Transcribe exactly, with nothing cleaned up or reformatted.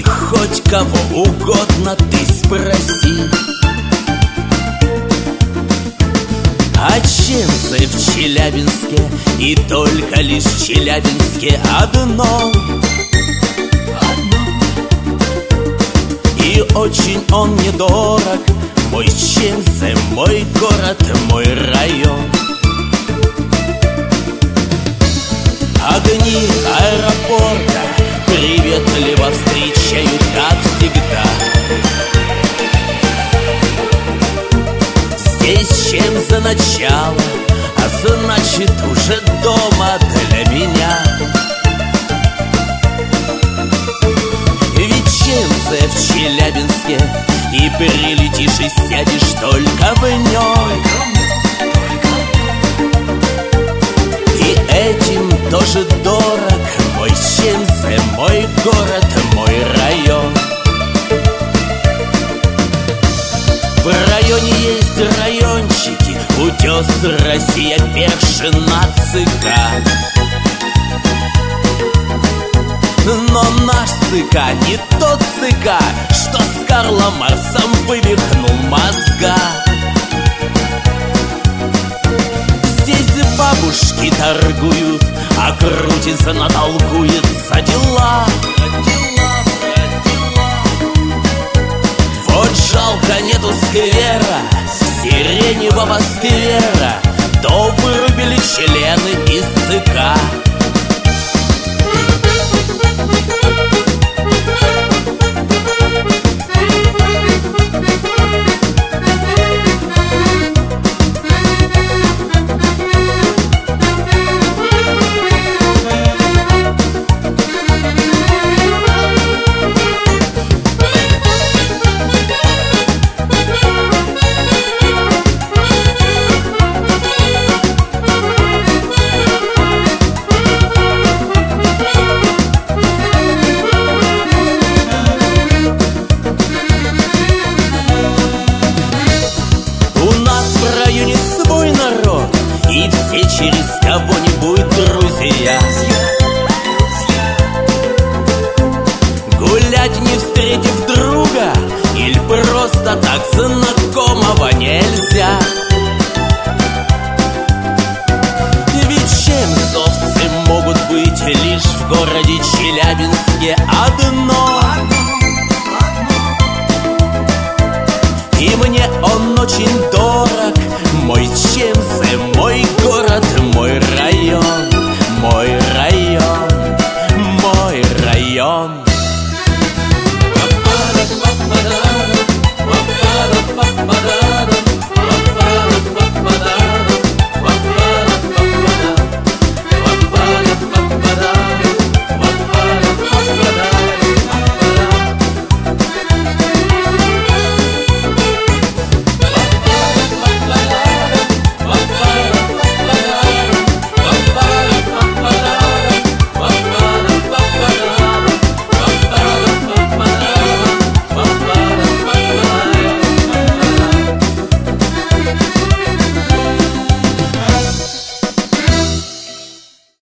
хоть кого угодно ты спроси. А джинсы в Челябинске, и только лишь в Челябинске одно. И очень он мне дорог, мой джинсы, мой город, мой район. Огни аэропорта приветливо встречают, как всегда. Здесь чем за начало, а значит уже дома для меня. Ведь джинсы в Челябинске, и прилетишь и сядешь только в нем. И этим тоже дорог мой джинсы, мой город, мой район. В районе есть райончики, утес, Россия, Першина, ЦК. Но наш ЦК не тот ЦК, что с Карлом Марксом вывихнул мозга. Здесь бабушки торгуют, а крутится, натолкуется дела. Вот жалко нету сквера, сиреневого сквера, то вырубили члены из ЦК. И все через кого-нибудь друзья. Гулять не встретив друга, или просто так знакомого нельзя. Ведь джинсовцы могут быть лишь в городе Челябинске